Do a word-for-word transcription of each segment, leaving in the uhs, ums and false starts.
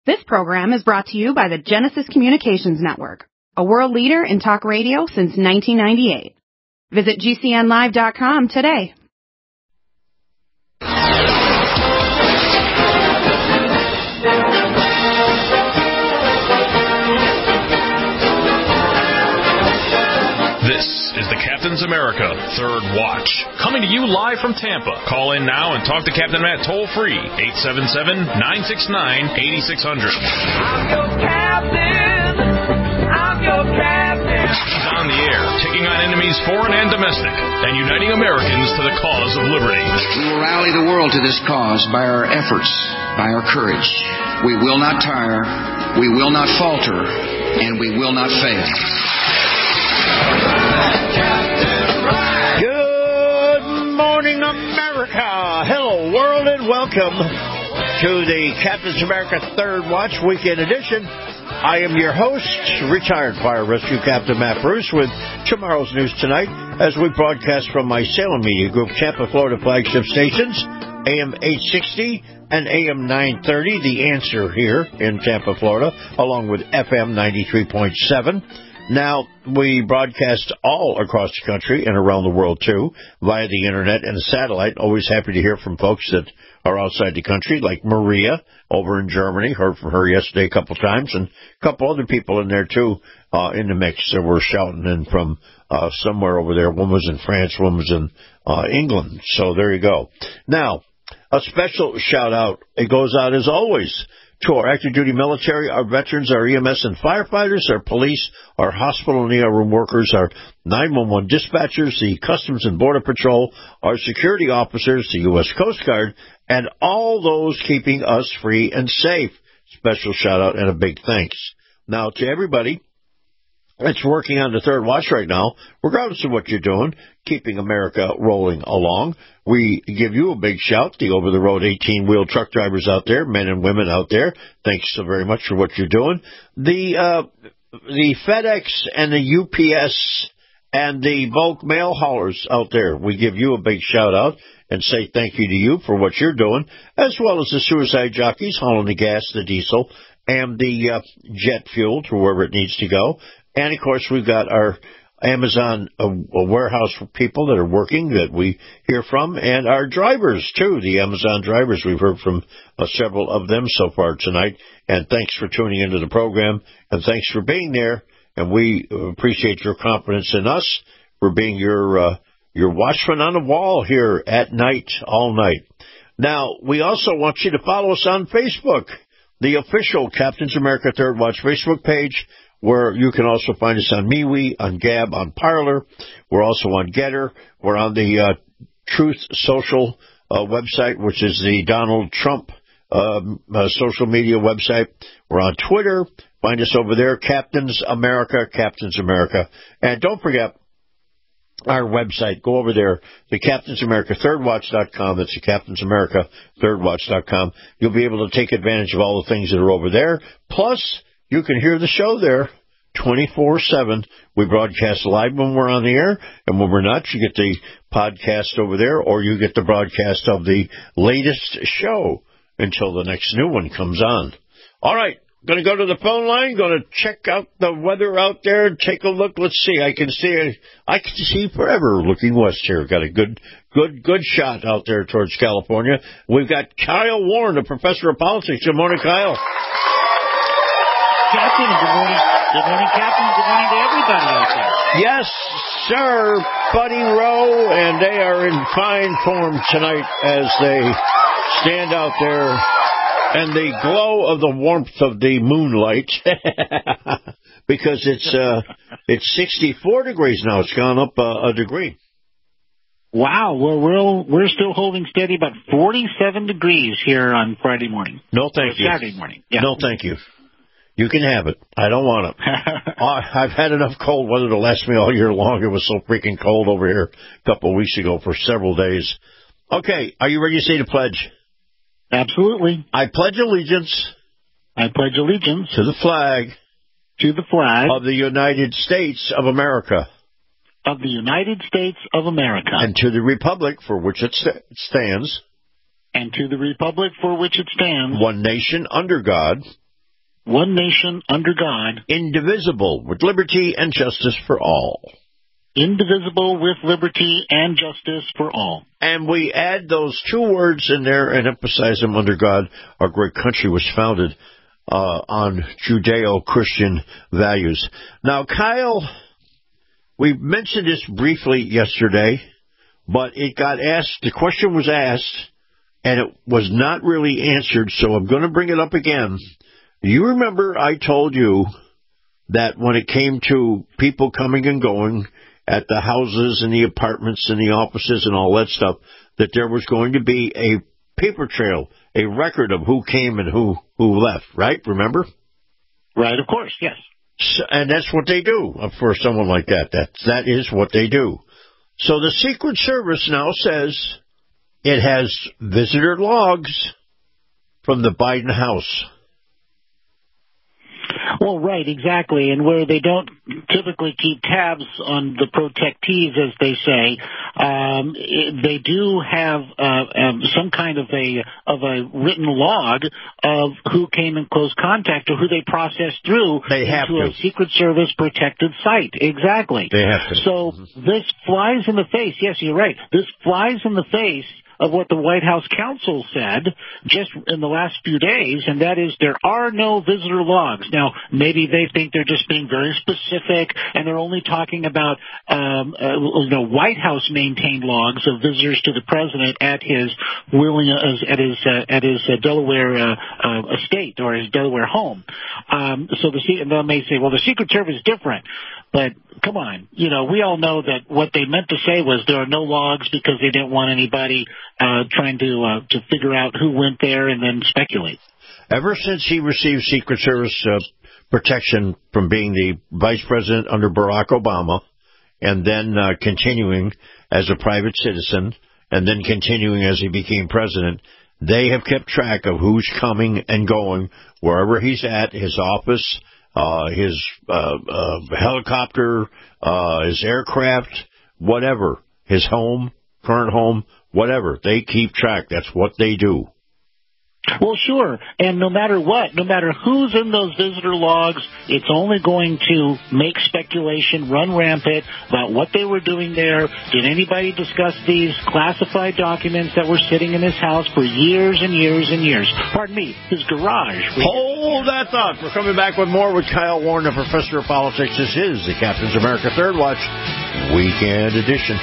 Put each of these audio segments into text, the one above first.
This program is brought to you by the Genesis Communications Network, a world leader in talk radio since nineteen ninety-eight. Visit G C N live dot com today. This is the Captain's America Third Watch, coming to you live from Tampa. Call in now and talk to Captain Matt toll-free, eight seven seven, nine six nine, eight six zero zero. I'm your captain. I'm your captain. He's on the air, taking on enemies foreign and domestic, and uniting Americans to the cause of liberty. We will rally the world to this cause by our efforts, by our courage. We will not tire, we will not falter, and we will not fail. Good morning, America. Hello, world, and welcome to the Captain's America Third Watch Weekend Edition. I am your host, retired Fire Rescue Captain Matt Bruce, with tomorrow's news tonight as we broadcast from my Salem Media Group Tampa, Florida flagship stations, A M eight sixty and A M nine thirty, The Answer here in Tampa, Florida, along with F M ninety-three point seven. Now, we broadcast all across the country and around the world, too, via the Internet and satellite. Always happy to hear from folks that are outside the country, like Maria over in Germany. Heard from her yesterday a couple times, and a couple other people in there, too, uh, in the mix that were shouting in from uh, somewhere over there. One was in France, one was in uh, England. So there you go. Now, a special shout-out. It goes out, as always, to our active duty military, our veterans, our E M S and firefighters, our police, our hospital and E R room workers, our nine one one dispatchers, the Customs and Border Patrol, our security officers, the U S Coast Guard, and all those keeping us free and safe. Special shout out and a big thanks. Now, to everybody that's working on the Third Watch right now, regardless of what you're doing, keeping America rolling along, we give you a big shout, the over-the-road eighteen-wheel truck drivers out there, men and women out there. Thanks so very much for what you're doing. The uh, the FedEx and the U P S and the bulk mail haulers out there, we give you a big shout-out and say thank you to you for what you're doing, as well as the suicide jockeys hauling the gas, the diesel, and the uh, jet fuel to wherever it needs to go. And, of course, we've got our Amazon uh, warehouse people that are working that we hear from, and our drivers, too, the Amazon drivers. We've heard from uh, several of them so far tonight. And thanks for tuning into the program, and thanks for being there. And we appreciate your confidence in us for being your uh, your watchman on the wall here at night, all night. Now, we also want you to follow us on Facebook, the official Captain's America Third Watch Facebook page, where you can also find us on MeWe, on Gab, on Parler. We're also on Getter. We're on the uh, Truth Social uh, website, which is the Donald Trump um, uh, social media website. We're on Twitter. Find us over there, Captain's America, Captain's America. And don't forget our website. Go over there, the Captain's America Third Watch dot com. That's the Captain's America Third Watch dot com. You'll be able to take advantage of all the things that are over there. Plus, you can hear the show there twenty-four seven. We broadcast live when we're on the air, and when we're not, you get the podcast over there, or you get the broadcast of the latest show until the next new one comes on. All right, going to go to the phone line, going to check out the weather out there and take a look. Let's see. I can see I can see forever looking west here. Got a good, good, good shot out there towards California. We've got Kyle Warren, the professor of politics. Good morning, Kyle. Captain, good morning. Good morning, Captain. Good morning to everybody out there. Yes, sir, Buddy Rowe, and they are in fine form tonight as they stand out there in the glow of the warmth of the moonlight, because it's uh, it's sixty-four degrees now. It's gone up uh, a degree. Wow, well, we're we're still holding steady, about forty-seven degrees here on Friday morning. No, thank you. Saturday morning. Yeah. No, thank you. You can have it. I don't want it. I've had enough cold weather to last me all year long. It was so freaking cold over here a couple of weeks ago for several days. Okay, are you ready to say the pledge? Absolutely. I pledge allegiance. I pledge allegiance. To the flag. To the flag. Of the United States of America. Of the United States of America. And to the republic for which it st- stands. And to the republic for which it stands. One nation under God. one nation, under God, indivisible, with liberty and justice for all. Indivisible, with liberty and justice for all. And we add those two words in there and emphasize them under God. Our great country was founded uh, on Judeo-Christian values. Now, Kyle, we mentioned this briefly yesterday, but it got asked, the question was asked, and it was not really answered, so I'm going to bring it up again. You remember I told you that when it came to people coming and going at the houses and the apartments and the offices and all that stuff, that there was going to be a paper trail, a record of who came and who, who left, right? Remember? Right, of course, yes. So, and that's what they do for someone like that. That that is what they do. So the Secret Service now says it has visitor logs from the Biden house. Well, right, exactly, and where they don't typically keep tabs on the protectees, as they say, um, they do have uh, um, some kind of a of a written log of who came in close contact or who they processed through they have into to. a Secret Service protected site. Exactly. They have to. So this flies in the face. Yes, you're right. This flies in the face of what the White House counsel said just in the last few days, and that is there are no visitor logs. Now, maybe they think they're just being very specific, and they're only talking about um, uh, you know, White House maintained logs of visitors to the president at his willing uh, at his uh, at his uh, Delaware uh, uh, estate or his Delaware home. Um, so the they may say, well, the Secret Service is different. But come on, you know, we all know that what they meant to say was there are no logs because they didn't want anybody uh, trying to uh, to figure out who went there and then speculate. Ever since he received Secret Service uh, protection from being the vice president under Barack Obama, and then uh, continuing as a private citizen, and then continuing as he became president, they have kept track of who's coming and going wherever he's at, his office, Uh, his uh, uh, helicopter, uh, his aircraft, whatever, his home, current home, whatever. They keep track. That's what they do. Well, sure. And no matter what, no matter who's in those visitor logs, it's only going to make speculation run rampant about what they were doing there. Did anybody discuss these classified documents that were sitting in his house for years and years and years? Pardon me, his garage. Hold that thought. We're coming back with more with Kyle Warren, the professor of politics. This is the Captain's America Third Watch Weekend Edition.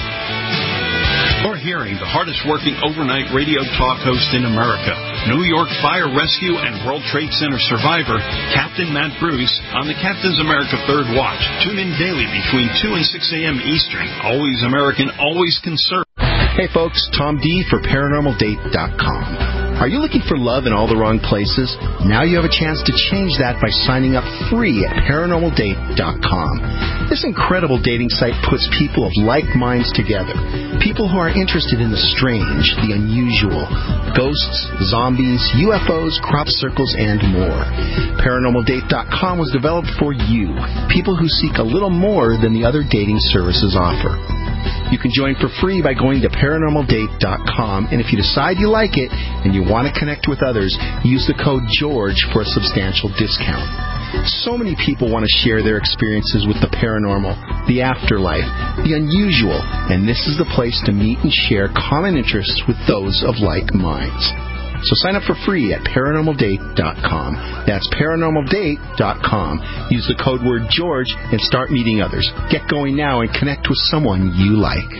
You're hearing the hardest-working overnight radio talk host in America, New York Fire Rescue and World Trade Center survivor, Captain Matt Bruce, on the Captain's America Third Watch. Tune in daily between two and six a.m. Eastern. Always American, always conservative. Hey, folks, Tom D. for Paranormal Date dot com. Are you looking for love in all the wrong places? Now you have a chance to change that by signing up free at Paranormal Date dot com. This incredible dating site puts people of like minds together. People who are interested in the strange, the unusual, ghosts, zombies, U F Os, crop circles, and more. Paranormal Date dot com was developed for you, people who seek a little more than the other dating services offer. You can join for free by going to Paranormal Date dot com, and if you decide you like it and you want to connect with others, use the code GEORGE for a substantial discount. So many people want to share their experiences with the paranormal, the afterlife, the unusual, and this is the place to meet and share common interests with those of like minds. So sign up for free at Paranormal Date dot com. That's Paranormal Date dot com. Use the code word George and start meeting others. Get going now and connect with someone you like.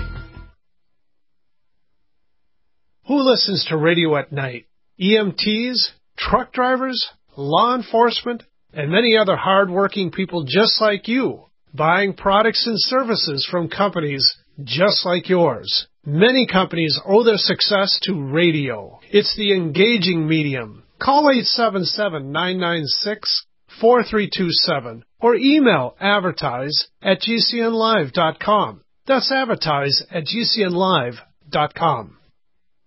Who listens to radio at night? E M Ts, truck drivers, law enforcement, and many other hard-working people just like you, buying products and services from companies just like yours. Many companies owe their success to radio. It's the engaging medium. Call eight seven seven, nine nine six, four three two seven or email advertise at G C N live dot com. That's advertise at G C N live dot com.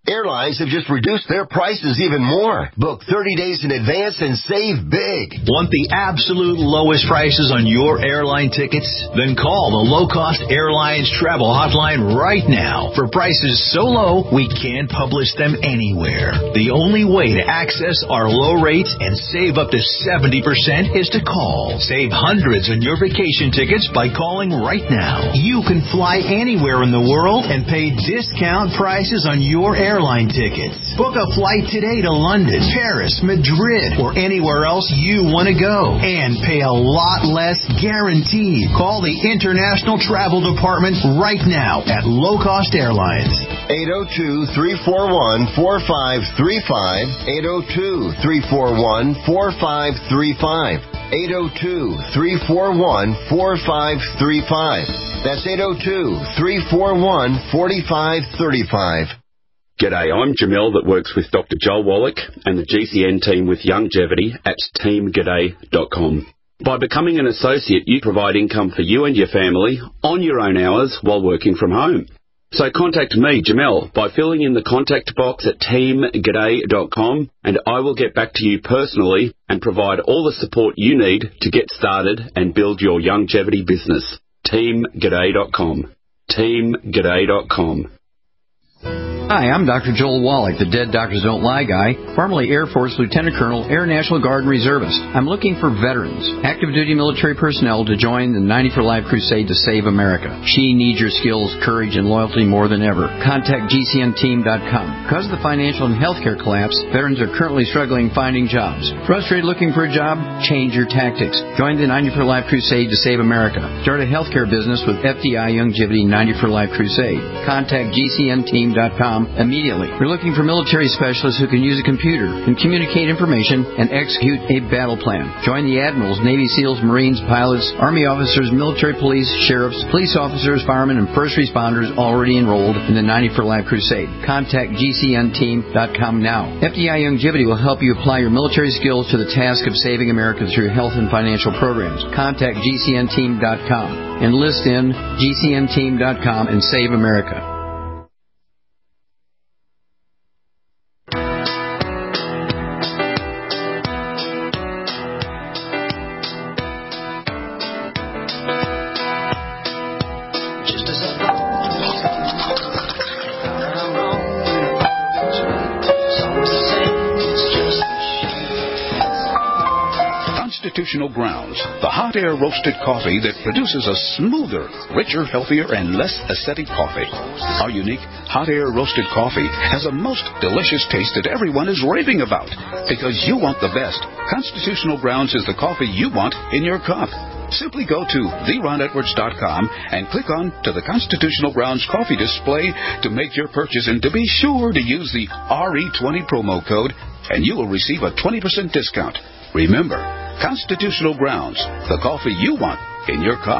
Airlines have just reduced their prices even more. Book thirty days in advance and save big. Want the absolute lowest prices on your airline tickets? Then call the Low Cost Airlines Travel Hotline right now for prices so low we can't publish them anywhere. The only way to access our low rates and save up to seventy percent is to call. Save hundreds on your vacation tickets by calling right now. You can fly anywhere in the world and pay discount prices on your airline airline tickets. Book a flight today to London, Paris, Madrid, or anywhere else you want to go and pay a lot less guaranteed. Call the International Travel Department right now at Low Cost Airlines. eight oh two, three four one, four five three five, eight oh two, three four one, four five three five, eight oh two, three four one, four five three five. That's eight oh two, three four one, four five three five. G'day, I'm Jamel that works with Doctor Joel Wallach and the G C N team with Longevity at team g'day dot com. By becoming an associate, you provide income for you and your family on your own hours while working from home. So contact me, Jamel, by filling in the contact box at team g'day dot com, and I will get back to you personally and provide all the support you need to get started and build your longevity business. team g'day dot com. team g'day dot com. Hi, I'm Doctor Joel Wallach, the Dead Doctors Don't Lie guy, formerly Air Force Lieutenant Colonel, Air National Guard and Reservist. I'm looking for veterans, active duty military personnel to join the ninety for Life crusade to save America. She needs your skills, courage, and loyalty more than ever. Contact G C N team dot com. Because of the financial and healthcare collapse, veterans are currently struggling finding jobs. Frustrated looking for a job? Change your tactics. Join the ninety for Life crusade to save America. Start a healthcare business with F D I Longevity ninety for Life crusade. Contact G C N team dot com immediately. We're looking for military specialists who can use a computer and communicate information and execute a battle plan. Join the admirals, Navy SEALs, Marines, pilots, Army officers, military police, sheriffs, police officers, firemen, and first responders already enrolled in the ninety for Life crusade. Contact G C N team dot com now. F D I Longevity will help you apply your military skills to the task of saving America through health and financial programs. Contact G C N team dot com. Enlist in G C N team dot com and save America. Constitutional Grounds, the hot air roasted coffee that produces a smoother, richer, healthier, and less acidic coffee. Our unique hot air roasted coffee has a most delicious taste that everyone is raving about. Because you want the best, Constitutional Grounds is the coffee you want in your cup. Simply go to the ron edwards dot com and click on to the Constitutional Grounds coffee display to make your purchase, and to be sure to use the R E twenty promo code, and you will receive a twenty percent discount. Remember, Constitutional Grounds, the coffee you want in your cup.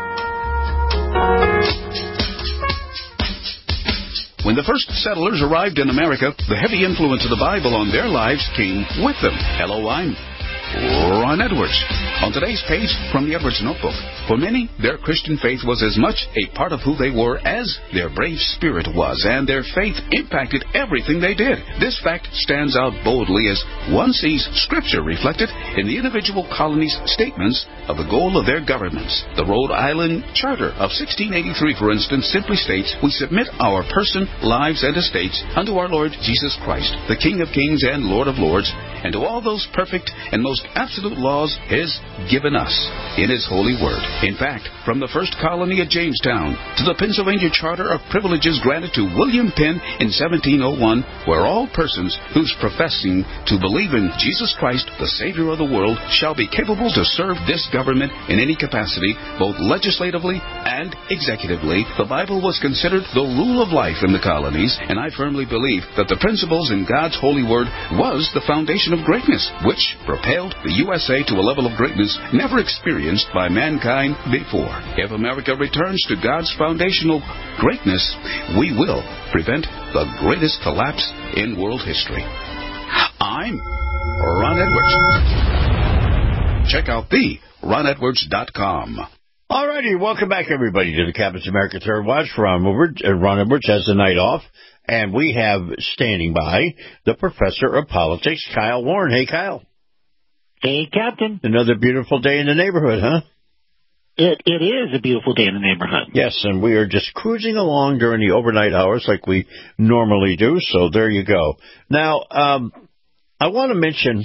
When the first settlers arrived in America, the heavy influence of the Bible on their lives came with them. Hello, I'm Ron Edwards. On today's page from the Edwards Notebook, for many, their Christian faith was as much a part of who they were as their brave spirit was, and their faith impacted everything they did. This fact stands out boldly as one sees Scripture reflected in the individual colonies' statements of the goal of their governments. The Rhode Island Charter of sixteen eighty-three, for instance, simply states, "We submit our person, lives, and estates unto our Lord Jesus Christ, the King of kings and Lord of lords, and to all those perfect and most absolute laws His given us in His holy word." In fact, from the first colony at Jamestown to the Pennsylvania Charter of Privileges granted to William Penn in seventeen oh one, where all persons whose professing to believe in Jesus Christ, the Savior of the world, shall be capable to serve this government in any capacity, both legislatively and executively, the Bible was considered the rule of life in the colonies, and I firmly believe that the principles in God's holy word was the foundation of greatness, which propelled the U S A to a level of greatness never experienced by mankind before. If America returns to God's foundational greatness, we will prevent the greatest collapse in world history. I'm Ron Edwards. Check out the ron edwards dot com. All righty, welcome back, everybody, to the Captain's America Third Watch. Ron Edwards, uh, Ron Edwards has the night off, and we have standing by the Professor of Politics, Kyle Warren. Hey, Kyle. Hey, Captain. Another beautiful day in the neighborhood, huh? It It is a beautiful day in the neighborhood. Yes, and we are just cruising along during the overnight hours like we normally do, so there you go. Now, um, I want to mention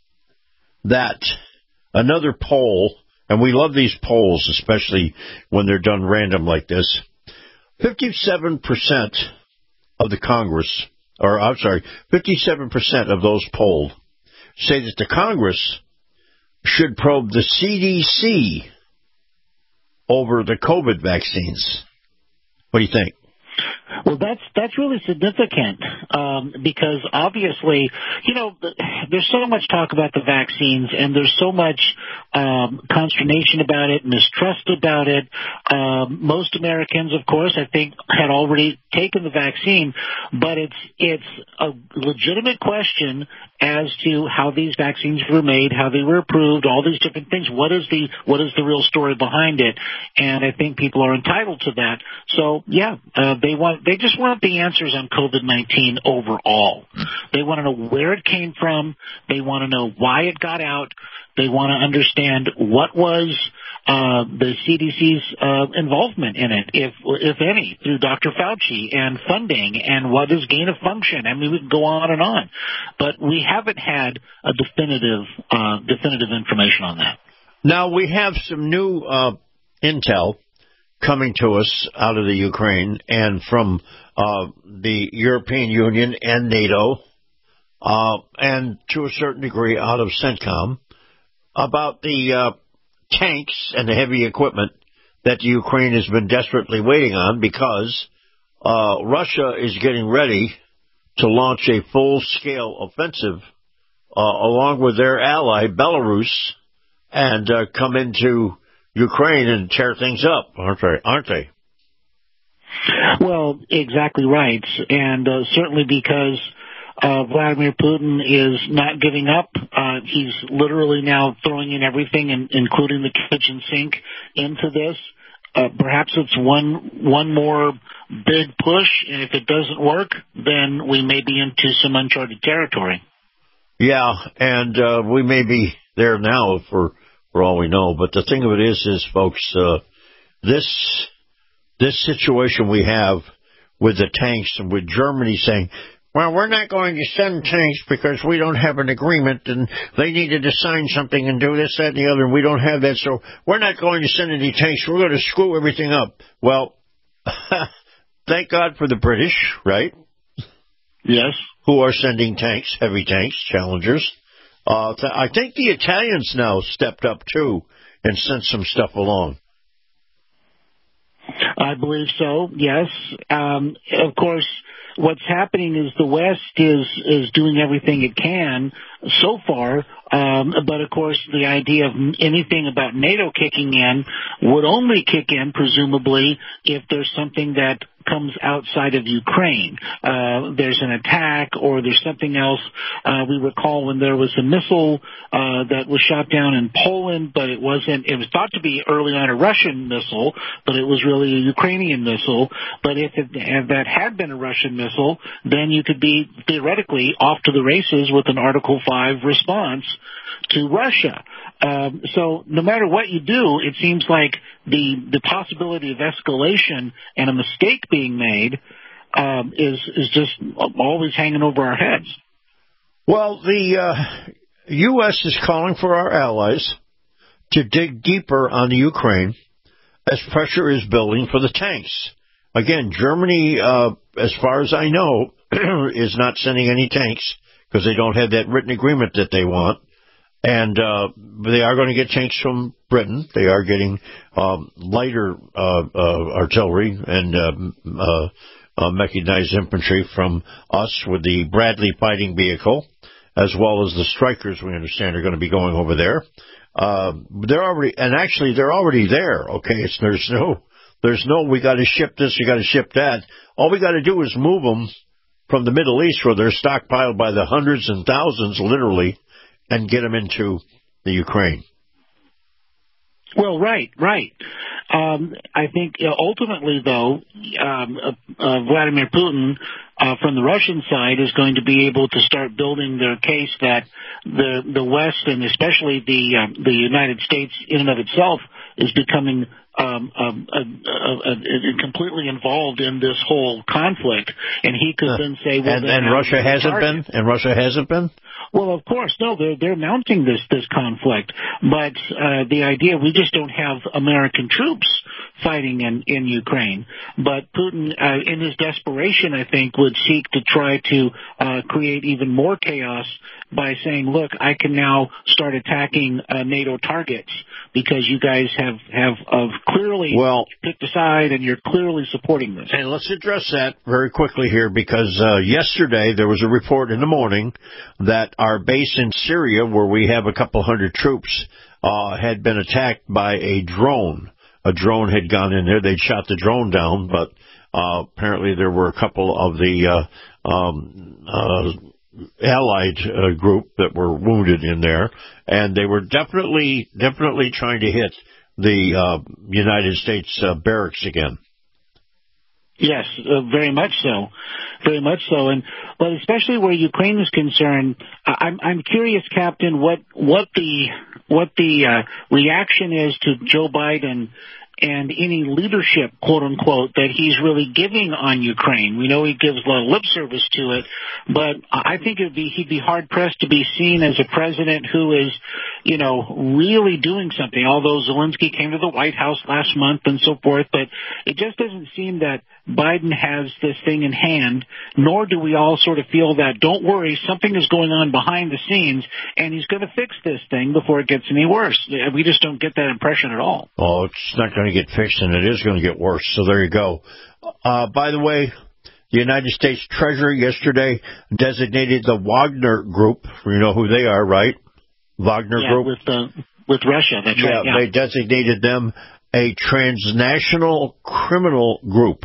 that another poll, and we love these polls, especially when they're done random like this. fifty-seven percent of the Congress, or I'm sorry, fifty-seven percent of those polled say that the Congress should probe the C D C over the COVID vaccines. What do you think? Well, that's that's really significant um, because obviously, you know, there's so much talk about the vaccines and there's so much um, consternation about it, mistrust about it. Um, most Americans, of course, I think, had already taken the vaccine, but it's it's a legitimate question as to how these vaccines were made, how they were approved, all these different things. What is the what is the real story behind it? And I think people are entitled to that. So, yeah, uh, they want they just want the answers on COVID nineteen overall. They want to know where it came from. They want to know why it got out. They want to understand what was uh, the C D C's uh, involvement in it, if if any, through Doctor Fauci and funding and what is gain of function. I mean, we can go on and on, but we haven't had a definitive uh, definitive information on that. Now, we have some new uh, intel coming to us out of the Ukraine and from uh, the European Union and NATO, uh, and to a certain degree out of CENTCOM, about the uh, tanks and the heavy equipment that the Ukraine has been desperately waiting on because uh, Russia is getting ready to launch a full-scale offensive uh, along with their ally, Belarus, and uh, come into Ukraine and tear things up, aren't they? Aren't they? Well, exactly right, and uh, certainly because uh, Vladimir Putin is not giving up. Uh, he's literally now throwing in everything, in, including the kitchen sink, into this. Uh, perhaps it's one one more big push, and if it doesn't work, then we may be into some uncharted territory. Yeah, and uh, we may be there now for for all we know. But the thing of it is, is folks, uh, this this situation we have with the tanks and with Germany saying, well, we're not going to send tanks because we don't have an agreement and they needed to sign something and do this, that, and the other, and we don't have that, so we're not going to send any tanks. We're going to screw everything up. Well, thank God for the British, right? Yes. Who are sending tanks, heavy tanks, Challengers. Uh, th- I think the Italians now stepped up, too, and sent some stuff along. I believe so, yes. Um, of course, what's happening is the West is, is doing everything it can so far, um, but of course the idea of anything about NATO kicking in would only kick in, presumably, if there's something that comes outside of Ukraine. Uh, there's an attack or there's something else. Uh, we recall when there was a missile uh, that was shot down in Poland, but it wasn't, it was thought to be early on a Russian missile, but it was really a Ukrainian missile. But if, it, if that had been a Russian missile, then you could be theoretically off to the races with an Article five response to Russia. Um, so no matter what you do, it seems like the the possibility of escalation and a mistake being made um, is is just always hanging over our heads. Well, the uh, U S is calling for our allies to dig deeper on the Ukraine as pressure is building for the tanks. Again, Germany, uh, as far as I know, is not sending any tanks because they don't have that written agreement that they want. And uh, they are going to get tanks from Britain. They are getting um, lighter uh, uh, artillery and uh, uh, uh, mechanized infantry from us with the Bradley fighting vehicle, as well as the Strykers, we understand, are going to be going over there. Uh, they're already, and actually they're already there. Okay, it's, there's no, there's no, we got to ship this, we got to ship that. All we got to do is move them from the Middle East, where they're stockpiled by the hundreds and thousands, literally, and get them into the Ukraine. Well, right, right. Um, I think uh, ultimately, though, um, uh, uh, Vladimir Putin, uh, from the Russian side, is going to be able to start building their case that the the West, and especially the uh, the United States, in and of itself, is becoming um, um, uh, uh, uh, completely involved in this whole conflict. And he could then say, "Well, and, then and Russia hasn't been, and Russia hasn't been." Well, of course, no, they're, they're mounting this, this conflict. But uh, the idea, we just don't have American troops fighting in, in Ukraine. But Putin, uh, in his desperation, I think, would seek to try to uh, create even more chaos by saying, look, I can now start attacking uh, NATO targets because you guys have, have uh, clearly well, picked a side and you're clearly supporting this. And let's address that very quickly here because uh, yesterday there was a report in the morning that our base in Syria, where we have a couple hundred troops, uh, had been attacked by a drone. A drone had gone in there. They'd shot the drone down, but uh, apparently there were a couple of the uh, um, uh, allied uh, group that were wounded in there, and they were definitely, definitely trying to hit the uh, United States uh, barracks again. Yes, uh, very much so, very much so, and but especially where Ukraine is concerned, I'm I'm curious, Captain, what what the what the uh, reaction is to Joe Biden and any leadership, quote unquote, that he's really giving on Ukraine. We know he gives a lot of lip service to it, but I think it'd be he'd be hard pressed to be seen as a president who is, you know, really doing something. Although Zelensky came to the White House last month and so forth, but it just doesn't seem that Biden has this thing in hand, nor do we all sort of feel that, don't worry, something is going on behind the scenes, and he's going to fix this thing before it gets any worse. We just don't get that impression at all. Oh, it's not going to get fixed, and it is going to get worse, so there you go. Uh, by the way, the United States Treasury yesterday designated the Wagner Group, you know who they are, right? Wagner yeah, Group? With, uh, with Russia, that's yeah, right. Yeah, they designated them a transnational criminal group.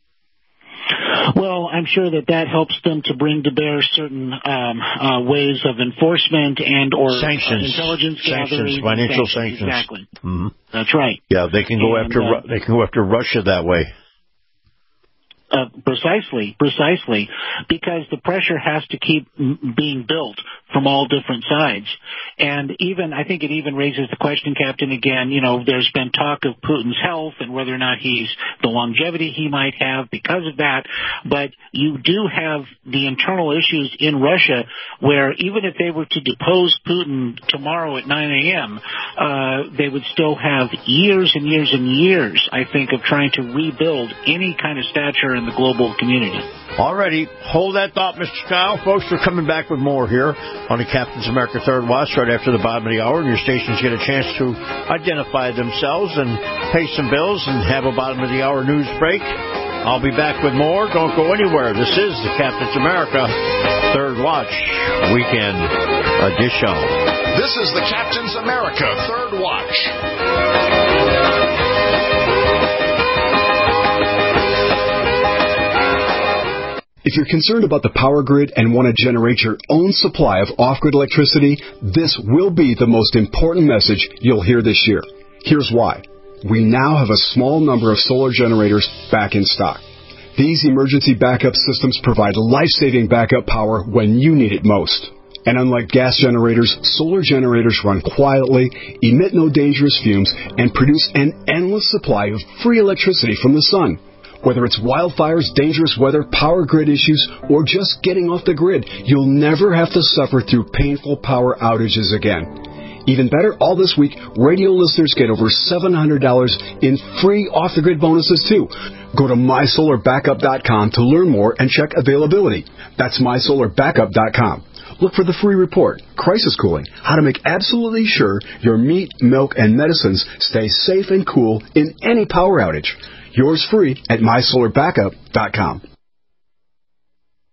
Well, I'm sure that that helps them to bring to bear certain um, uh, ways of enforcement and or sanctions, uh, intelligence sanctions, gathering, financial sanctions. sanctions. Exactly. Mm-hmm. That's right. Yeah, they can go and, after uh, they can go after Russia that way. Uh, precisely, precisely, because the pressure has to keep m- being built from all different sides. And even, I think it even raises the question, Captain, again, you know, there's been talk of Putin's health and whether or not he's, the longevity he might have because of that. But you do have the internal issues in Russia where even if they were to depose Putin tomorrow at nine a.m., uh, they would still have years and years and years, I think, of trying to rebuild any kind of stature in the global community. Alrighty, hold that thought, Mister Kyle. Folks, we're coming back with more here on the Captain's America Third Watch right after the bottom of the hour, and your stations get a chance to identify themselves and pay some bills and have a bottom of the hour news break. I'll be back with more. Don't go anywhere. This is the Captain's America Third Watch Weekend Edition. This is the Captain's America Third Watch. If you're concerned about the power grid and want to generate your own supply of off-grid electricity, this will be the most important message you'll hear this year. Here's why. We now have a small number of solar generators back in stock. These emergency backup systems provide life-saving backup power when you need it most. And unlike gas generators, solar generators run quietly, emit no dangerous fumes, and produce an endless supply of free electricity from the sun. Whether it's wildfires, dangerous weather, power grid issues, or just getting off the grid, you'll never have to suffer through painful power outages again. Even better, all this week, radio listeners get over seven hundred dollars in free off-the-grid bonuses, too. Go to my solar backup dot com to learn more and check availability. That's my solar backup dot com. Look for the free report, Crisis Cooling, how to make absolutely sure your meat, milk, and medicines stay safe and cool in any power outage. Yours free at my solar backup dot com.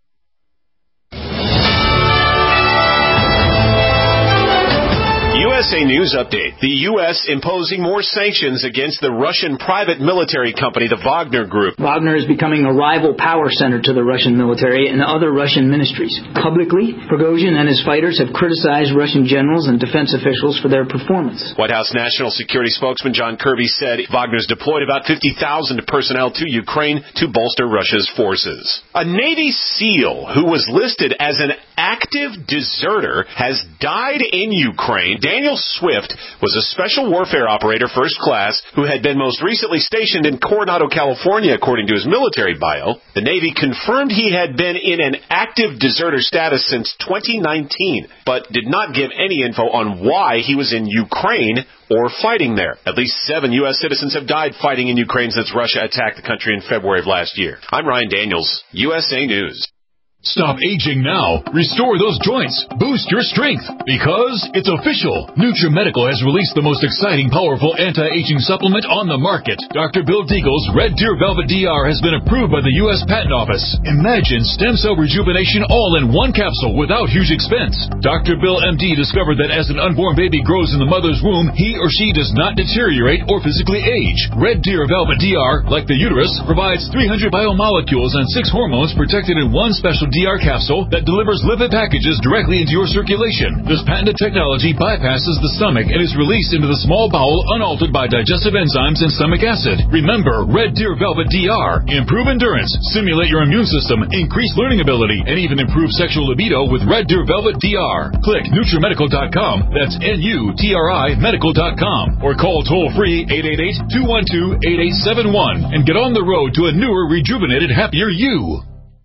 U S A News Update. The U S imposing more sanctions against the Russian private military company, the Wagner Group. Wagner is becoming a rival power center to the Russian military and other Russian ministries. Publicly, Prigozhin and his fighters have criticized Russian generals and defense officials for their performance. White House National Security spokesman John Kirby said Wagner's deployed about fifty thousand personnel to Ukraine to bolster Russia's forces. A Navy SEAL who was listed as an active deserter has died in Ukraine. Daniel Swift was a special warfare operator first class who had been most recently stationed in Coronado, California, according to his military bio. The Navy confirmed he had been in an active deserter status since twenty nineteen, but did not give any info on why he was in Ukraine or fighting there. At least seven U S citizens have died fighting in Ukraine since Russia attacked the country in February of last year. I'm Ryan Daniels, U S A News. Stop aging now. Restore those joints. Boost your strength. Because it's official. NutriMedical has released the most exciting, powerful anti-aging supplement on the market. Doctor Bill Deagle's Red Deer Velvet D R has been approved by the U S Patent Office. Imagine stem cell rejuvenation all in one capsule without huge expense. Doctor Bill M D discovered that as an unborn baby grows in the mother's womb, he or she does not deteriorate or physically age. Red Deer Velvet D R, like the uterus, provides three hundred biomolecules and six hormones protected in one special D R capsule that delivers lipid packages directly into your circulation. This patented technology bypasses the stomach and is released into the small bowel unaltered by digestive enzymes and stomach acid. Remember, Red Deer Velvet D R. Improve endurance, stimulate your immune system, increase learning ability, and even improve sexual libido with Red Deer Velvet D R. Click NutriMedical dot com, that's N U T R I medical dot com, or call toll-free eight eight eight, two one two, eight eight seven one and get on the road to a newer, rejuvenated, happier you.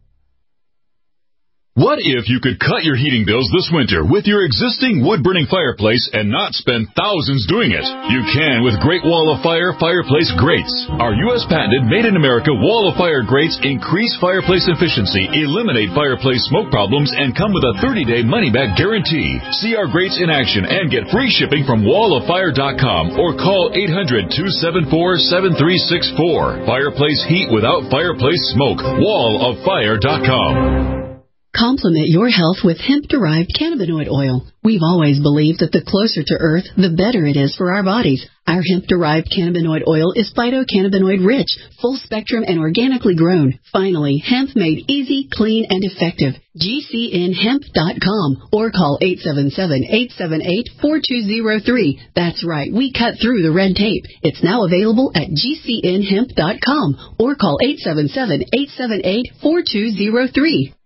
What if you could cut your heating bills this winter with your existing wood-burning fireplace and not spend thousands doing it? You can with Great Wall of Fire Fireplace Grates. Our U S patented, made-in-America Wall of Fire grates increase fireplace efficiency, eliminate fireplace smoke problems, and come with a thirty-day money-back guarantee. See our grates in action and get free shipping from wall of fire dot com or call eight hundred, two seven four, seven three six four. Fireplace heat without fireplace smoke. wall of fire dot com. Complement your health with hemp-derived cannabinoid oil. We've always believed that the closer to Earth, the better it is for our bodies. Our hemp-derived cannabinoid oil is phytocannabinoid-rich, full-spectrum, and organically grown. Finally, hemp made easy, clean, and effective. G C N hemp dot com or call eight seven seven, eight seven eight, four two zero three. That's right, we cut through the red tape. It's now available at G C N hemp dot com or call eight seven seven, eight seven eight, four two zero three.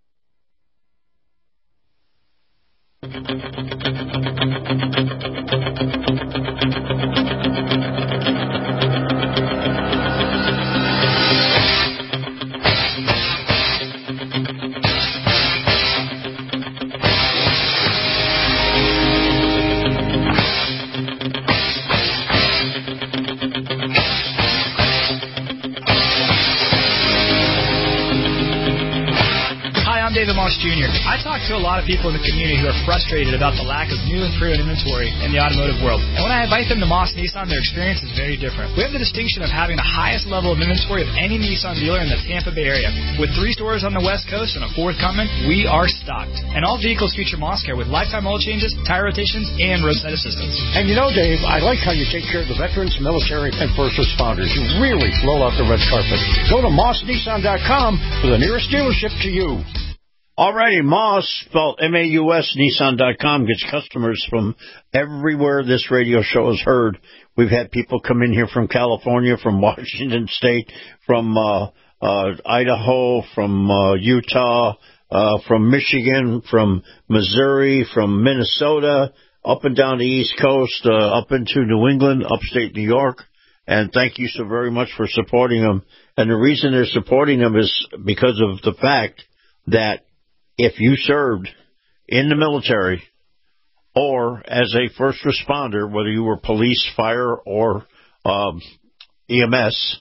David Moss Junior I talk to a lot of people in the community who are frustrated about the lack of new and pre-owned inventory in the automotive world. And when I invite them to Moss Nissan, their experience is very different. We have the distinction of having the highest level of inventory of any Nissan dealer in the Tampa Bay area. With three stores on the West Coast and a fourth coming, we are stocked. And all vehicles feature Moss Care with lifetime oil changes, tire rotations, and roadside assistance. And you know, Dave, I like how you take care of the veterans, military, and first responders. You really roll out the red carpet. Go to Moss Nissan dot com for the nearest dealership to you. All righty, Moss, spelled M A U S, Nissan dot com, gets customers from everywhere this radio show is heard. We've had people come in here from California, from Washington State, from uh, uh, Idaho, from uh, Utah, uh, from Michigan, from Missouri, from Minnesota, up and down the East Coast, uh, up into New England, upstate New York. And thank you so very much for supporting them. And the reason they're supporting them is because of the fact that if you served in the military or as a first responder, whether you were police, fire, or um, E M S,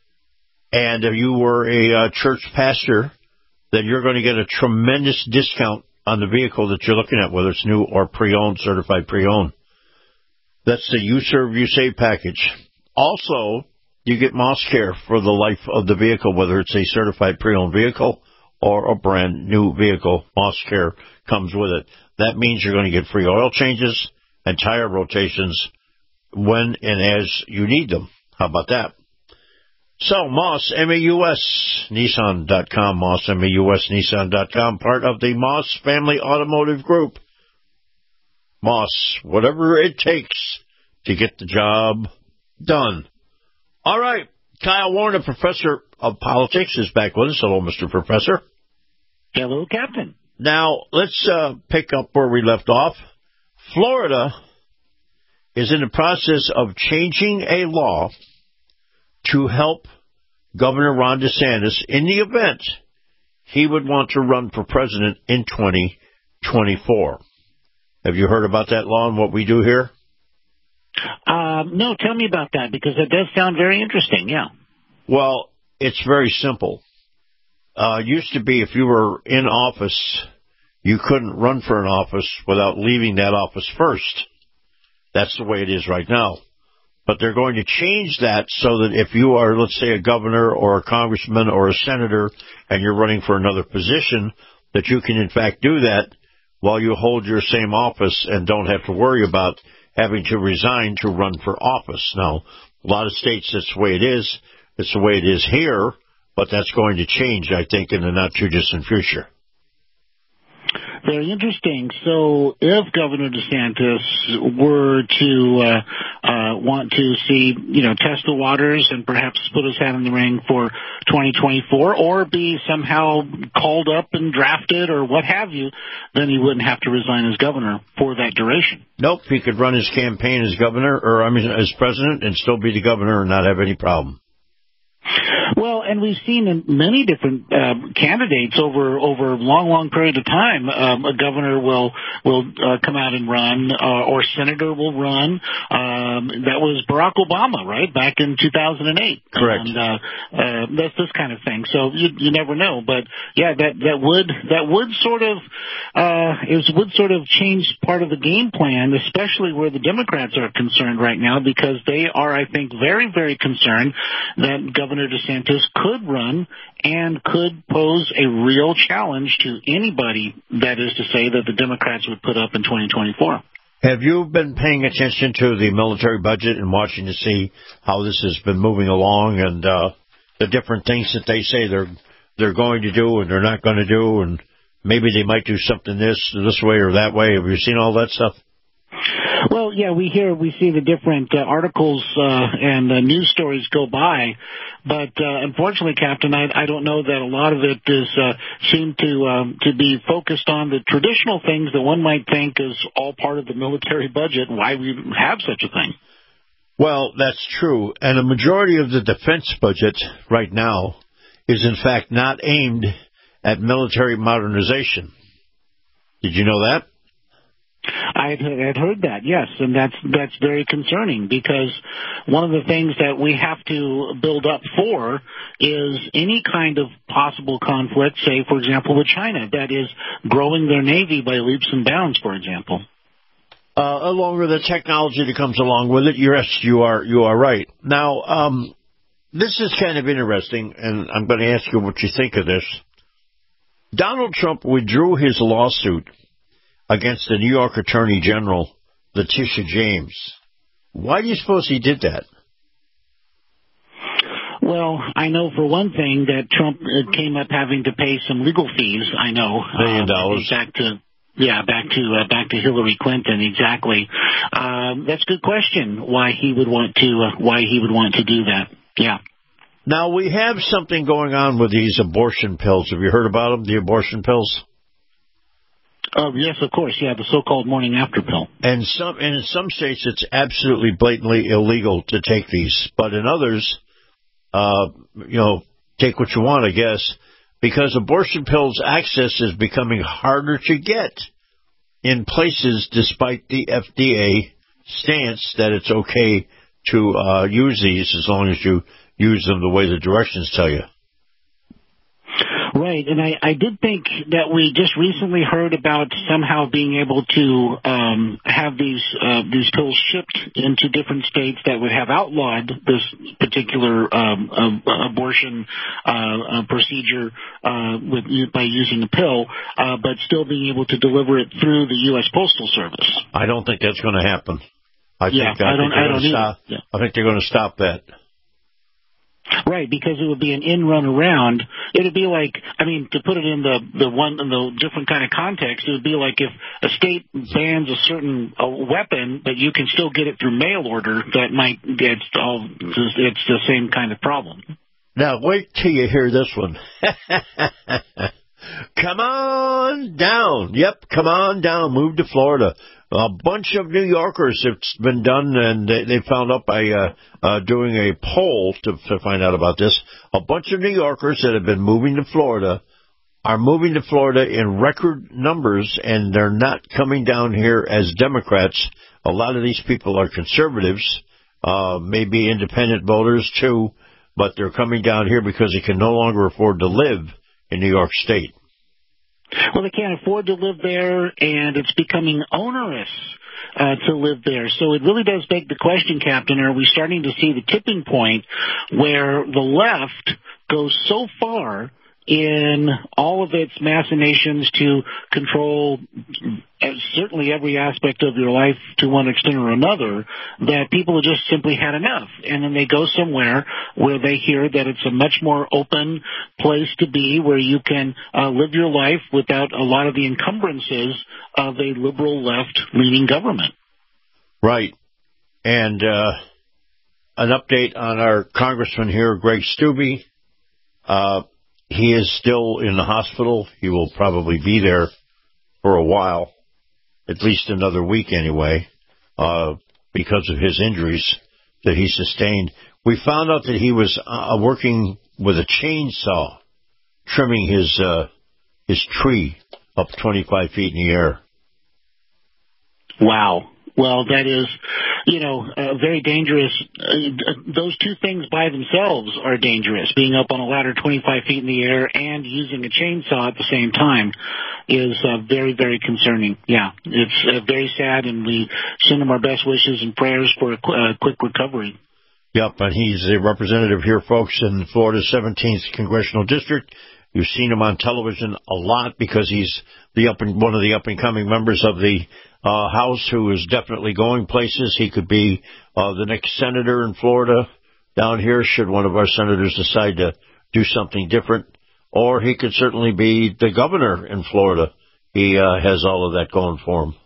and if you were a uh, church pastor, then you're going to get a tremendous discount on the vehicle that you're looking at, whether it's new or pre-owned, certified pre-owned. That's the You Serve, You Save package. Also, you get Moss Care for the life of the vehicle, whether it's a certified pre-owned vehicle or a brand new vehicle. Moss Care comes with it. That means you're going to get free oil changes, and tire rotations when and as you need them. How about that? So, Moss, M A U S, Nissan dot com, Moss, M A U S, Nissan dot com, part of the Moss Family Automotive Group. Moss, whatever it takes to get the job done. All right, Kyle Warner, Professor of Politics, is back with us. Hello, Mister Professor. Hello, Captain. Now, let's uh, pick up where we left off. Florida is in the process of changing a law to help Governor Ron DeSantis in the event he would want to run for president in twenty twenty-four. Have you heard about that law and what we do here? Um, no, tell me about that, because it does sound very interesting, yeah. Well, it's very simple. Uh, it used to be if you were in office, you couldn't run for an office without leaving that office first. That's the way it is right now. But they're going to change that so that if you are, let's say, a governor or a congressman or a senator and you're running for another position, that you can, in fact, do that while you hold your same office and don't have to worry about having to resign to run for office. Now, a lot of states, that's the way it is. It's the way it is here, but that's going to change, I think, in the not-too-distant future. Very interesting. So if Governor DeSantis were to uh, uh, want to see, you know, test the waters and perhaps put his hat in the ring for twenty twenty-four or be somehow called up and drafted or what have you, then he wouldn't have to resign as governor for that duration. Nope. He could run his campaign as governor or, I mean, as president and still be the governor and not have any problem. Well, and we've seen in many different uh, candidates over over a long, long period of time. Um, a governor will will uh, come out and run, uh, or senator will run. Um, that was Barack Obama, right, back in two thousand eight. Correct. And uh, uh, that's this kind of thing. So you you never know, but yeah, that that would that would sort of uh, it would sort of change part of the game plan, especially where the Democrats are concerned right now, because they are, I think, very, very concerned that Governor DeSantis could run and could pose a real challenge to anybody, that is to say, that the Democrats would put up in twenty twenty-four. Have you been paying attention to the military budget and watching to see how this has been moving along and uh, the different things that they say they're they're going to do and they're not going to do, and maybe they might do something this this way or that way? Have you seen all that stuff? Well, yeah, we hear, we see the different uh, articles uh, and uh, news stories go by, but uh, unfortunately, Captain, I, I don't know that a lot of it is uh, seem to um, to be focused on the traditional things that one might think is all part of the military budget. Why we have such a thing? Well, that's true, and a majority of the defense budget right now is in fact not aimed at military modernization. Did you know that? I had heard that, yes, and that's that's very concerning, because one of the things that we have to build up for is any kind of possible conflict, say, for example, with China, that is growing their Navy by leaps and bounds, for example. Uh, along with the technology that comes along with it, yes, you are you are right. Now, um, this is kind of interesting, and I'm going to ask you what you think of this. Donald Trump withdrew his lawsuit against the New York Attorney General, Letitia James. Why do you suppose he did that? Well, I know for one thing that Trump came up having to pay some legal fees. I know. Million dollars. Uh, back to yeah, back to uh, back to Hillary Clinton. Exactly. Um, that's a good question. Why he would want to uh, why he would want to do that? Yeah. Now we have something going on with these abortion pills. Have you heard about them? The abortion pills. Oh, yes, of course. Yeah, the so-called morning after pill. And some and in some states, it's absolutely blatantly illegal to take these. But in others, uh, you know, take what you want, I guess, because abortion pills access is becoming harder to get in places despite the F D A stance that it's okay to uh, use these as long as you use them the way the directions tell you. Right. Right, and I, I did think that we just recently heard about somehow being able to um, have these uh, these pills shipped into different states that would have outlawed this particular um, uh, abortion uh, uh, procedure uh, with by using a pill, uh, but still being able to deliver it through the U S Postal Service. I don't think that's going to happen. I yeah, think, I I don't, think they're I going don't to stop. Yeah. I think they're going to stop that. Right, because it would be an in-run around. It would be like, I mean, to put it in the the one in the different kind of context, it would be like if a state bans a certain a weapon, but you can still get it through mail order. That might get all. It's the same kind of problem. Now wait till you hear this one. Come on down. Yep, come on down. Move to Florida. A bunch of New Yorkers, it's been done, and they, they found out by uh, uh, doing a poll to, to find out about this. A bunch of New Yorkers that have been moving to Florida are moving to Florida in record numbers, and they're not coming down here as Democrats. A lot of these people are conservatives, uh, maybe independent voters too, but they're coming down here because they can no longer afford to live in New York State. Well, they can't afford to live there, and it's becoming onerous uh, to live there. So it really does beg the question, Captain, are we starting to see the tipping point where the left goes so far in all of its machinations to control uh, certainly every aspect of your life to one extent or another, that people have just simply had enough. And then they go somewhere where they hear that it's a much more open place to be, where you can uh, live your life without a lot of the encumbrances of a liberal left-leaning government. Right. And uh, an update on our congressman here, Greg Steube. Uh, He is still in the hospital. He will probably be there for a while, at least another week anyway, uh, because of his injuries that he sustained. We found out that he was uh, working with a chainsaw, trimming his uh, his tree up twenty-five feet in the air. Wow. Well, that is, you know, uh, very dangerous. Uh, those two things by themselves are dangerous. Being up on a ladder twenty-five feet in the air and using a chainsaw at the same time is uh, very, very concerning. Yeah, it's uh, very sad, and we send him our best wishes and prayers for a qu- uh, quick recovery. Yep, and he's a representative here, folks, in Florida's seventeenth Congressional District. You've seen him on television a lot because he's the up and, one of the up-and-coming members of the uh, House who is definitely going places. He could be uh, the next senator in Florida down here should one of our senators decide to do something different. Or he could certainly be the governor in Florida. He uh, has all of that going for him.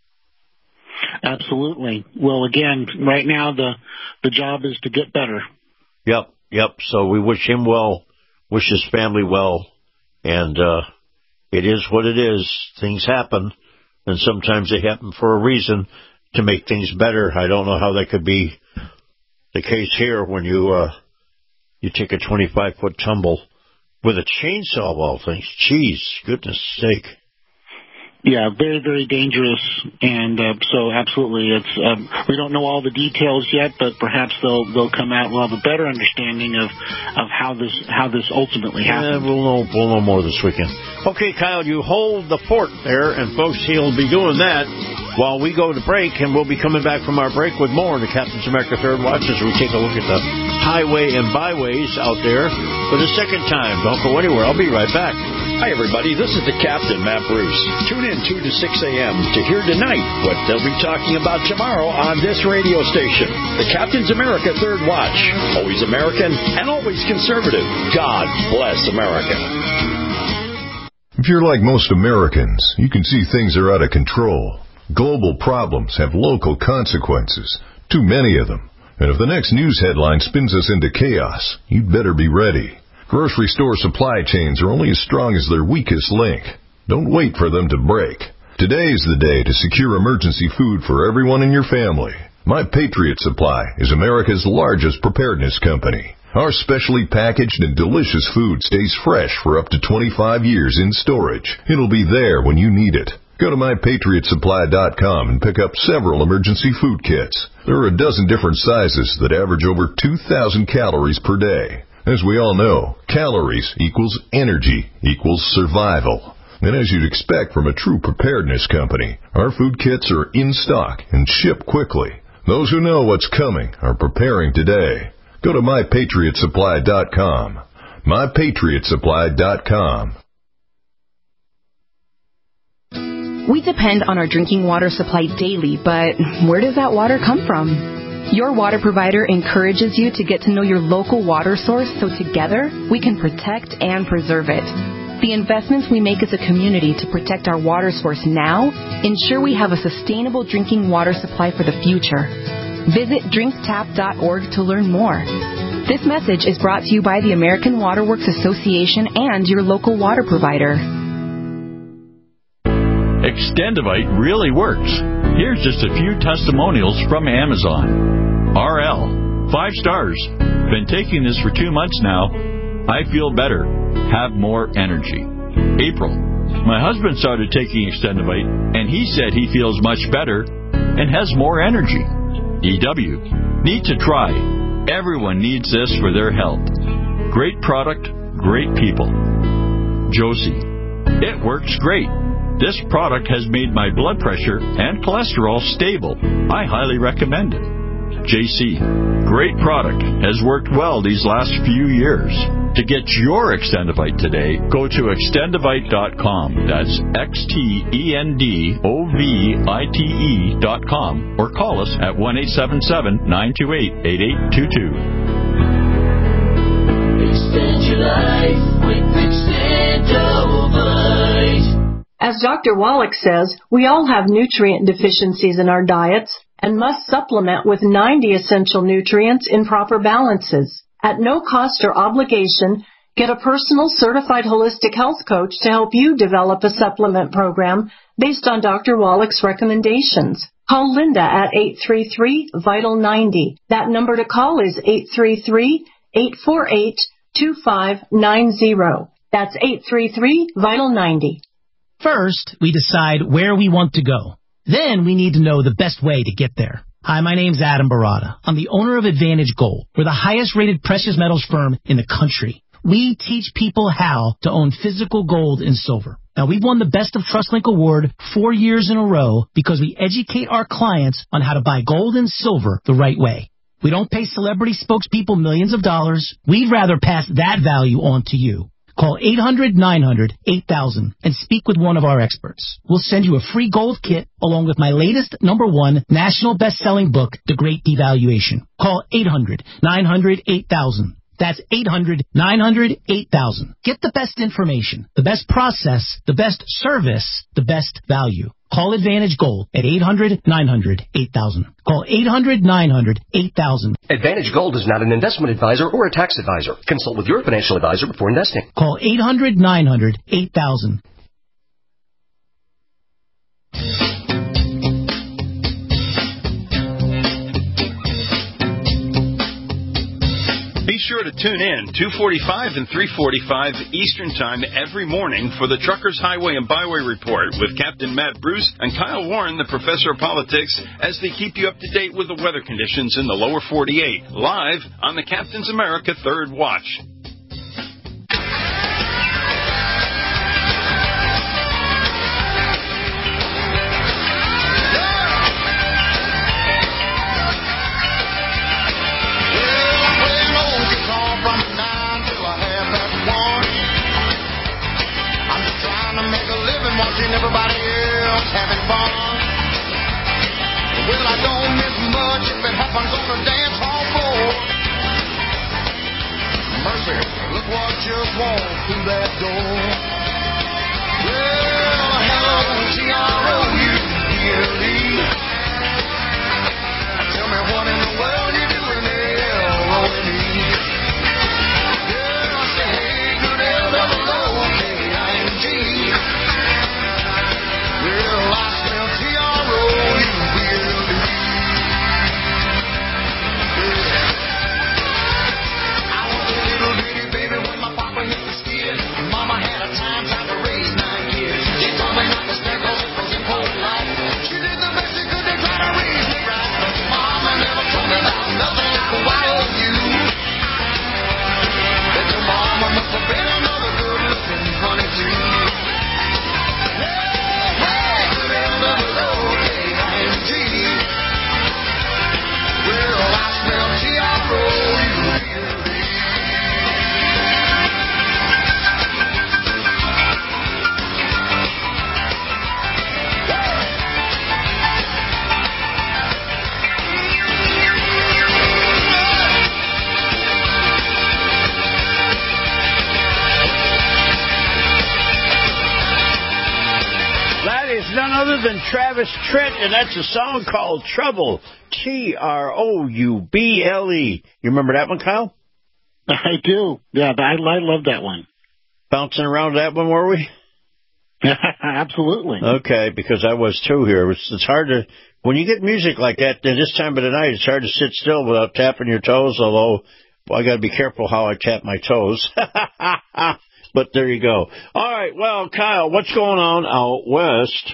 Absolutely. Well, again, right now the the job is to get better. Yep, yep. So we wish him well, wish his family well, and uh, it is what it is. Things happen, and sometimes they happen for a reason to make things better. I don't know how that could be the case here when you uh, you take a twenty-five foot tumble with a chainsaw of all things. Jeez, goodness sake. Yeah, very, very dangerous, and uh, so absolutely, it's um, we don't know all the details yet, but perhaps they'll they'll come out. We'll have a better understanding of, of how this how this ultimately happens. Yeah, we'll know we'll know more this weekend. Okay, Kyle, you hold the fort there, and folks, he'll be doing that while we go to break, and we'll be coming back from our break with more in the Captain's America Third Watch as we take a look at the highway and byways out there for the second time. Don't go anywhere. I'll be right back. Hi, everybody. This is the Captain, Matt Bruce. Tune in two to six a.m. to hear tonight what they'll be talking about tomorrow on this radio station. The Captain's America Third Watch. Always American and always conservative. God bless America. If you're like most Americans, you can see things are out of control. Global problems have local consequences. Too many of them. And if the next news headline spins us into chaos, you'd better be ready. Grocery store supply chains are only as strong as their weakest link. Don't wait for them to break. Today is the day to secure emergency food for everyone in your family. My Patriot Supply is America's largest preparedness company. Our specially packaged and delicious food stays fresh for up to twenty-five years in storage. It'll be there when you need it. Go to my patriot supply dot com and pick up several emergency food kits. There are a dozen different sizes that average over two thousand calories per day. As we all know, calories equals energy equals survival. And as you'd expect from a true preparedness company, our food kits are in stock and ship quickly. Those who know what's coming are preparing today. Go to my patriot supply dot com. my patriot supply dot com. We depend on our drinking water supply daily, but where does that water come from? Your water provider encourages you to get to know your local water source so together we can protect and preserve it. The investments we make as a community to protect our water source now ensure we have a sustainable drinking water supply for the future. Visit drink tap dot org to learn more. This message is brought to you by the American Water Works Association and your local water provider. Extendivite really works. Here's just a few testimonials from Amazon. R L, five stars. Been taking this for two months now. I feel better. Have more energy. April, my husband started taking Extendivite, and he said he feels much better and has more energy. E W, need to try. Everyone needs this for their health. Great product, great people. Josie, it works great. This product has made my blood pressure and cholesterol stable. I highly recommend it. J C, great product. Has worked well these last few years. To get your Extendivite today, go to extendivite dot com. That's X T E N D O V I T E dot com. Or call us at one eight seven seven, nine two eight, eight eight two two. Extend your life with Extendivite. As Doctor Wallach says, we all have nutrient deficiencies in our diets and must supplement with ninety essential nutrients in proper balances. At no cost or obligation, get a personal certified holistic health coach to help you develop a supplement program based on Doctor Wallach's recommendations. Call Linda at eight three three, vital ninety. That number to call is eight three three, eight four eight, two five nine zero. That's eight three three, vital ninety. First, we decide where we want to go. Then we need to know the best way to get there. Hi, my name's Adam Barada. I'm the owner of Advantage Gold. We're the highest rated precious metals firm in the country. We teach people how to own physical gold and silver. Now, we've won the Best of TrustLink Award four years in a row because we educate our clients on how to buy gold and silver the right way. We don't pay celebrity spokespeople millions of dollars. We'd rather pass that value on to you. Call eight hundred, nine hundred, eight thousand and speak with one of our experts. We'll send you a free gold kit along with my latest number one national best-selling book, The Great Devaluation. Call eight hundred, nine hundred, eight thousand. That's eight hundred, nine hundred, eight thousand. Get the best information, the best process, the best service, the best value. Call Advantage Gold at eight hundred, nine hundred, eight thousand. Call eight hundred, nine hundred, eight thousand. Advantage Gold is not an investment advisor or a tax advisor. Consult with your financial advisor before investing. Call eight hundred, nine hundred, eight thousand. Be sure to tune in two forty-five and three forty-five Eastern Time every morning for the Truckers Highway and Byway Report with Captain Matt Bruce and Kyle Warren, the Professor of Politics, as they keep you up to date with the weather conditions in the lower forty-eight, live on the Captain's America Third Watch. Watching everybody else having fun. Well, I don't miss much if it happens on the dance hall floor. Mercy, look what just walked through that door. Well, hello, T R O U P L E. Tell me what in the world you doing there, L O N E. Yeah, I say, hey, good L double O K I N G. Well, I spell T R O U B L E. Yeah. I was a little bitty baby when my papa hit the skid. Mama had a time trying to raise nine kids. She told me not to stare cause it was impossible. husband, Travis Tritt, and that's a song called Trouble. T R O U B L E. You remember that one, Kyle? I do. Yeah, I, I love that one. Bouncing around that one, were we? Absolutely. Okay, because I was too here. It's, it's hard to, when you get music like that, at this time of the night, it's hard to sit still without tapping your toes, although well, I got to be careful how I tap my toes. But there you go. All right, well, Kyle, what's going on out west?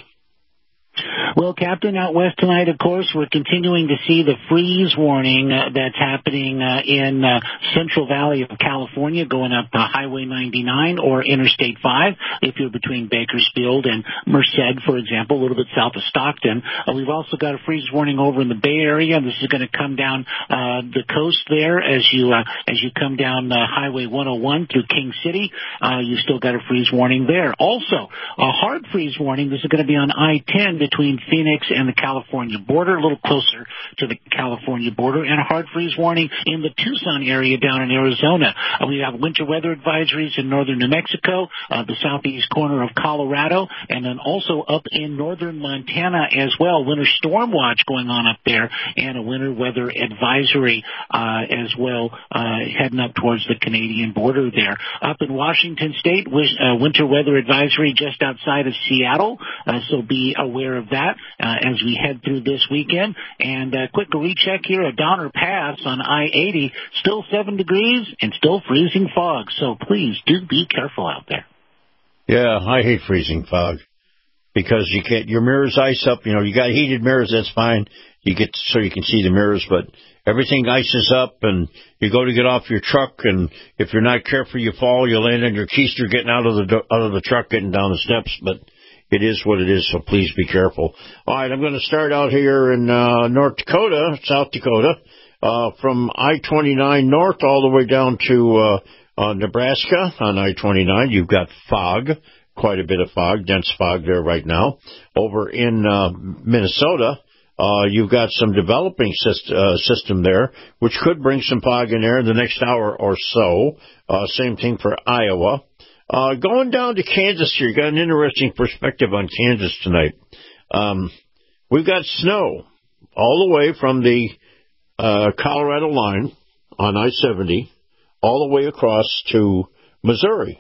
Well, Captain, out west tonight, of course, we're continuing to see the freeze warning uh, that's happening uh, in uh, Central Valley of California, going up uh, Highway ninety-nine or Interstate five, if you're between Bakersfield and Merced, for example, a little bit south of Stockton. Uh, we've also got a freeze warning over in the Bay Area. This is going to come down uh, the coast there as you uh, as you come down uh, Highway one oh one through King City. Uh, you've still got a freeze warning there. Also, a hard freeze warning. This is going to be on I ten between Phoenix and the California border, a little closer to the California border, and a hard freeze warning in the Tucson area down in Arizona. Uh, we have winter weather advisories in northern New Mexico, uh, the southeast corner of Colorado, and then also up in northern Montana as well. Winter storm watch going on up there, and a winter weather advisory uh, as well, uh, heading up towards the Canadian border there. Up in Washington State, uh, winter weather advisory just outside of Seattle, uh, so be aware of that uh, as we head through this weekend. And uh, quick recheck here, a Donner Pass on I eighty, still seven degrees and still freezing fog. So please do be careful out there. Yeah, I hate freezing fog because you can't. Your mirrors ice up. You know, you got heated mirrors, that's fine. You get so you can see the mirrors, but everything ices up, and you go to get off your truck, and if you're not careful, you fall. You land on your keister getting out of the out of the truck, getting down the steps, but. It is what it is, so please be careful. All right, I'm going to start out here in uh, North Dakota, South Dakota, uh, from I twenty-nine north all the way down to uh, uh, Nebraska on I twenty-nine. You've got fog, quite a bit of fog, dense fog there right now. Over in uh, Minnesota, uh, you've got some developing syst- uh, system there, which could bring some fog in there in the next hour or so. Uh, same thing for Iowa. Uh, going down to Kansas here, you got an interesting perspective on Kansas tonight. Um, we've got snow all the way from the uh, Colorado line on I seventy all the way across to Missouri.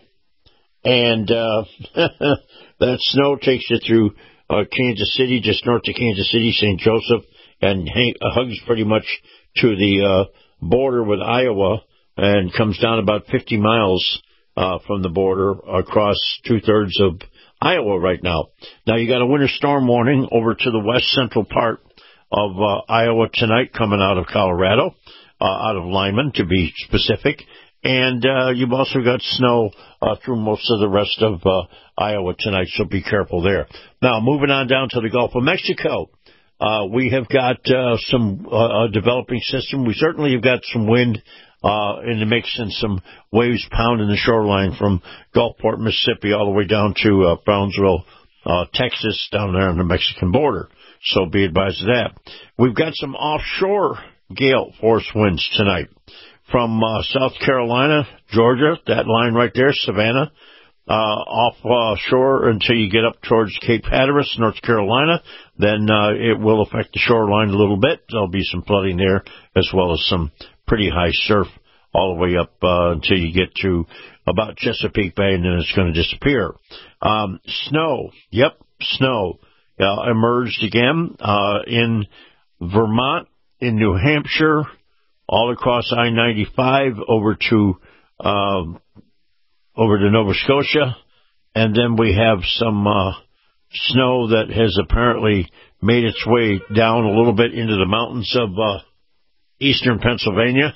And uh, that snow takes you through uh, Kansas City, just north of Kansas City, Saint Joseph, and hang, uh, hugs pretty much to the uh, border with Iowa and comes down about fifty miles Uh, from the border across two-thirds of Iowa right now. Now, you got a winter storm warning over to the west central part of uh, Iowa tonight coming out of Colorado, uh, out of Lyman to be specific. And uh, you've also got snow uh, through most of the rest of uh, Iowa tonight, so be careful there. Now, moving on down to the Gulf of Mexico. Uh, we have got uh, some uh, a developing system. We certainly have got some wind uh, in the mix and some waves pounding the shoreline from Gulfport, Mississippi, all the way down to uh, Brownsville, uh, Texas, down there on the Mexican border. So be advised of that. We've got some offshore gale force winds tonight from uh, South Carolina, Georgia, that line right there, Savannah, uh, off uh, shore until you get up towards Cape Hatteras, North Carolina. Then uh, it will affect the shoreline a little bit. There'll be some flooding there as well as some pretty high surf all the way up uh, until you get to about Chesapeake Bay, and then it's going to disappear. Um, snow, yep, snow uh, emerged again uh, in Vermont, in New Hampshire, all across I ninety-five over to uh, over to Nova Scotia, and then we have some uh, snow that has apparently made its way down a little bit into the mountains of uh, eastern Pennsylvania,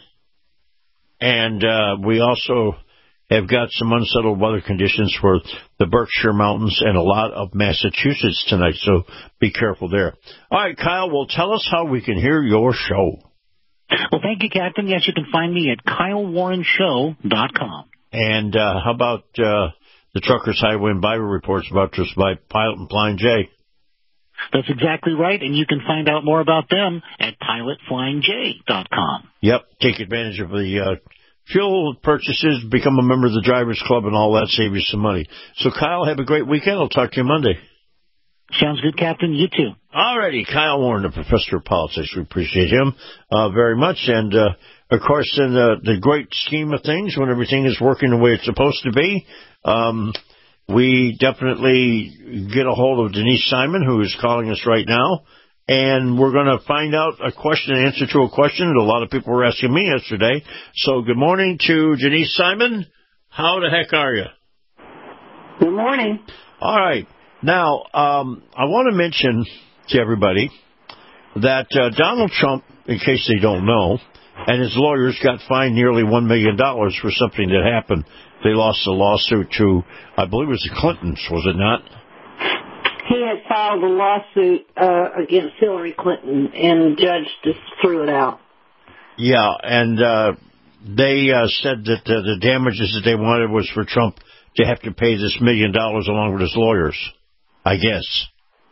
and uh, we also have got some unsettled weather conditions for the Berkshire Mountains and a lot of Massachusetts tonight, so be careful there. All right, Kyle, well, tell us how we can hear your show. Well, thank you, Captain. Yes, you can find me at Kyle Warren Show dot com. And uh, how about uh, the Truckers Highway and Bible reports brought to us by Pilot and Flying J? That's exactly right, and you can find out more about them at Pilot Flying J dot com. Yep, take advantage of the uh, fuel purchases, become a member of the Drivers Club, and all that, save you some money. So, Kyle, have a great weekend. I'll talk to you Monday. Sounds good, Captain. You too. All righty. Kyle Warren, the professor of politics. We appreciate him uh, very much. And, uh, of course, in the, the great scheme of things, when everything is working the way it's supposed to be, um, we definitely get a hold of Denise Simon, who is calling us right now. And we're going to find out a question, an answer to a question that a lot of people were asking me yesterday. So good morning to Denise Simon. How the heck are you? Good morning. All right. Now, um, I want to mention to everybody that uh, Donald Trump, in case they don't know, and his lawyers got fined nearly one million dollars for something that happened. They lost a lawsuit to, I believe it was the Clintons, was it not? He had filed a lawsuit uh, against Hillary Clinton, and the judge just threw it out. Yeah, and uh, they uh, said that uh, the damages that they wanted was for Trump to have to pay this million dollars along with his lawyers, I guess.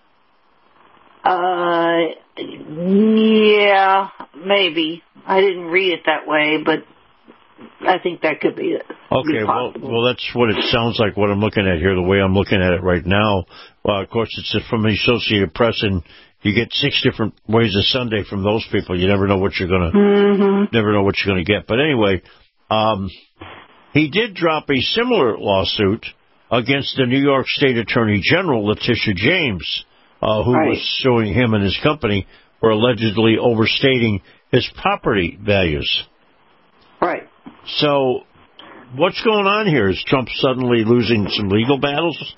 Uh, yeah, maybe. I didn't read it that way, but I think that could be it. Okay, well, well, that's what it sounds like, what I'm looking at here, the way I'm looking at it right now. Well, of course, it's from the Associated Press, and you get six different ways of Sunday from those people. You never know what you're going to, mm-hmm. never know what you're going to get. But anyway, um, he did drop a similar lawsuit against the New York State Attorney General, Letitia James, uh, who right. was suing him and his company for allegedly overstating his property values. Right. So, what's going on here? Is Trump suddenly losing some legal battles?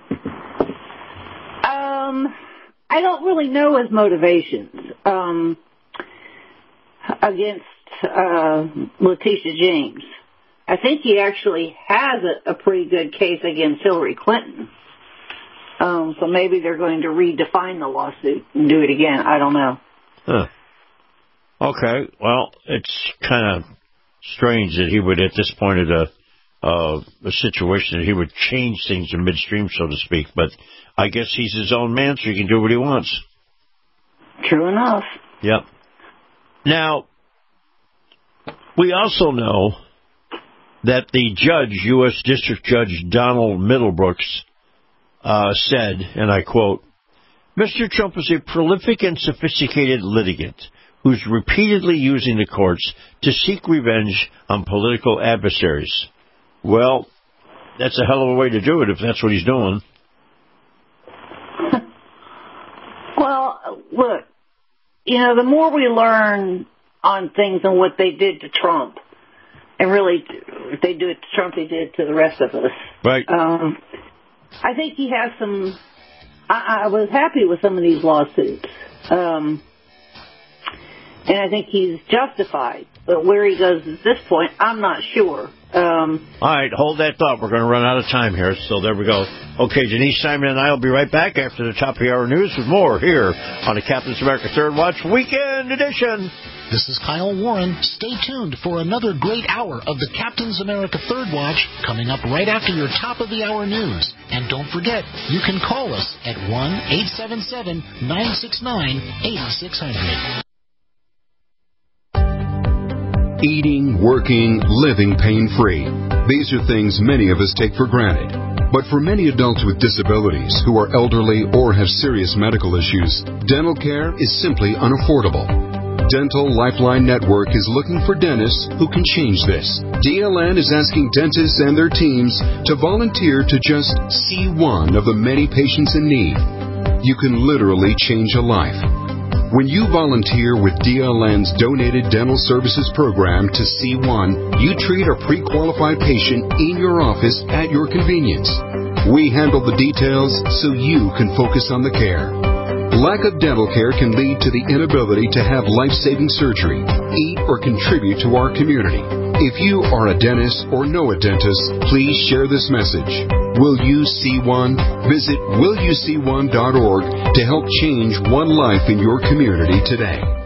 Um, I don't really know his motivations um, against uh, Letitia James. I think he actually has a, a pretty good case against Hillary Clinton. Um, so maybe they're going to redefine the lawsuit and do it again. I don't know. Huh. Okay. Well, it's kind of strange that he would, at this point of the uh, a situation, that he would change things in midstream, so to speak. But I guess he's his own man, so he can do what he wants. True enough. Yep. Now, we also know that the judge, U S District Judge Donald Middlebrooks, uh, said, and I quote, "Mister Trump is a prolific and sophisticated litigant who's repeatedly using the courts to seek revenge on political adversaries." Well, that's a hell of a way to do it if that's what he's doing. Well, look, you know, the more we learn on things and what they did to Trump, and really, if they do it to Trump, they did it to the rest of us. Right. Um, I think he has some, I, I was happy with some of these lawsuits. Um, and I think he's justified. But where he goes at this point, I'm not sure. Um, All right, hold that thought. We're going to run out of time here, so there we go. Okay, Denise Simon and I will be right back after the top of the hour news with more here on the Captain's America Third Watch Weekend Edition. This is Kyle Warren. Stay tuned for another great hour of the Captain's America Third Watch coming up right after your top of the hour news. And don't forget, you can call us at one eight seven seven, nine six nine, eight six zero zero. Eating, working, living pain-free. These are things many of us take for granted. But for many adults with disabilities who are elderly or have serious medical issues, dental care is simply unaffordable. Dental Lifeline Network is looking for dentists who can change this. D L N is asking dentists and their teams to volunteer to just see one of the many patients in need. You can literally change a life. When you volunteer with D L N's Donated Dental Services Program to C one, you treat a pre-qualified patient in your office at your convenience. We handle the details so you can focus on the care. Lack of dental care can lead to the inability to have life-saving surgery, eat, or contribute to our community. If you are a dentist or know a dentist, please share this message. Will you see one? Visit will you see one dot org to help change one life in your community today.